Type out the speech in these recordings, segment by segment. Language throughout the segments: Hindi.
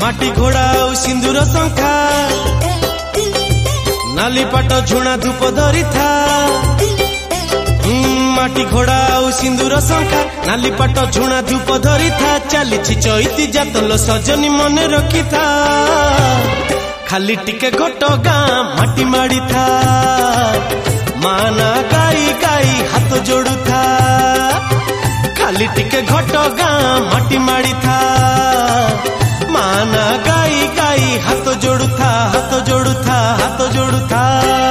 माटी घोड़ा और सिंदूर शंखा नाली पाट झुणा धूप धरी था माटी घोड़ा और सिंदूर शंखा नाली पाट झुणा धूप धरी था चली चैती जातल सजनी मन रखी था खाली टिके घट गाँ माटी माड़ी था माना गाई गाई हाथ जोड़ू था खाली टिके घट गाँ माटी माड़ी था माना गाई गाई हाथ जोड़ू था हाथ जोड़ू था हाथ जोड़ू था।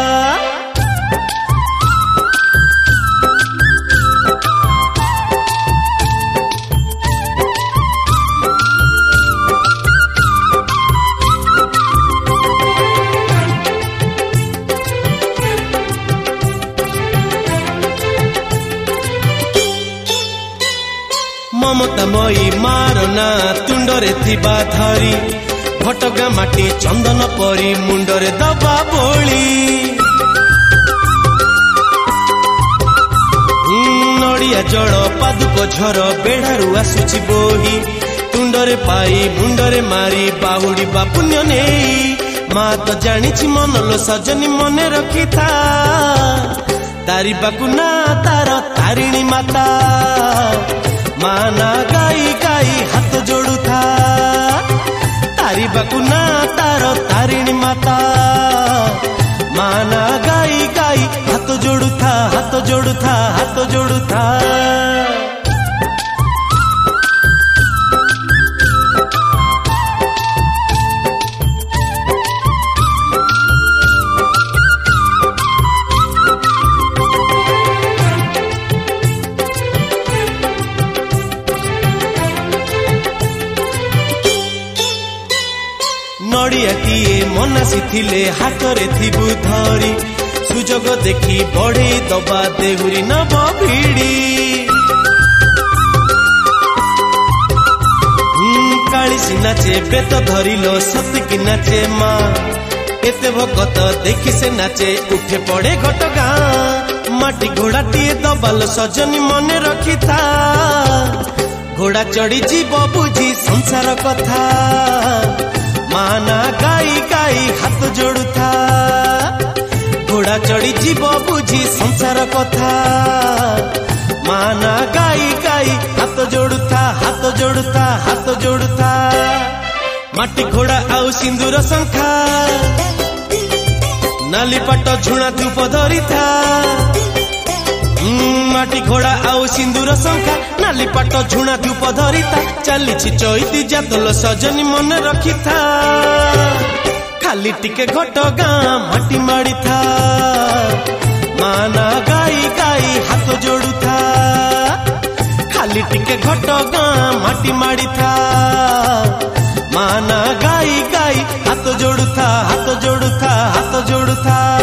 ममतामयी मारना तुंडरे थिबा धरी घटगा माटी चंदन परी मुंडरे दबा बोली नड़िया जल पादुक झर बेढ़ारू आसुची बोही तुंडरे पाई मुंडरे मारी बाहुड़ी बा पुण्य नेई माँ तो जानी मनलो सजनी मने रखी था तारी बाकु ना तार तारिणी माता माना गाई गाई हाथ जोड़ू था तारी बाकु ना तार तारिणी माता माना गाई गाई हाथ जोड़ू था हाथ जोड़ू था हाथ जोड़ू था। नड़िया किए मनासी थिले हाथरे थिबु धरी सुजोग देखी बढ़े दबा देहुरी नब भिड़ी कालीसी नाचे बेत धरिलो सतकी नाचे माँ एते भगत देखी से नाचे उठे पड़े घटगा माटी घोड़ा टीए दबाल सजनी मने रखी था घोड़ा चढ़ी जीव बुझी संसार कथा माना गाई गाई हाथ जोड़ू था घोड़ा चढ़ी जीव बुझी संसार कथा माना गाई गाई हाथ जोड़ू था हाथ जोड़ू था हाथ जोड़ू था। माटी घोड़ा आउ सिंदूर शंखा नाली पाट झुणा धूप धरी था माटी घोड़ा आउ सिंदूर शंखा नाली पाट झुणा धूप धरी था चली चैती जातल सजनी मन रखी था खाली टिके घट गाँ माटी माड़ी था माना गाई गाई हाथ जोड़ू था खाली टिके घट गाँ माटी माड़ी था माना गाई गाई हाथ जोड़ू था हाथ जोड़ू था हाथ जोड़ू था।